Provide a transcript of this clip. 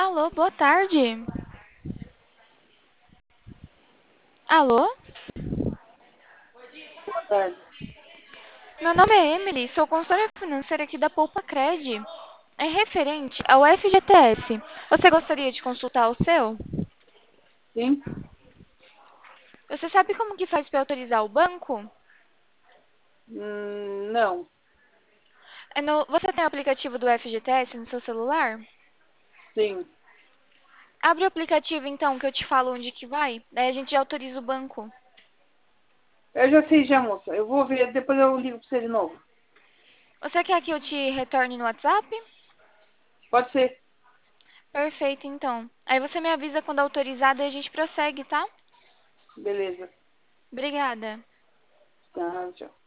Alô, boa tarde. Alô? Boa tarde. Meu nome é Emily, sou consultora financeira aqui da Poupa Cred. É referente ao FGTS. Você gostaria de consultar o seu? Sim? Você sabe como que faz para autorizar o banco? Não. Você tem o aplicativo do FGTS no seu celular? Sim. Abre o aplicativo então, que eu te falo onde que vai. Daí a gente já autoriza o banco. Eu já sei já, moça. Eu vou ver, depois eu ligo pra você de novo. Você quer que eu te retorne no WhatsApp? Pode ser. Perfeito, então. Aí você me avisa quando autorizado e a gente prossegue, tá? Beleza. Obrigada. Tá, tchau.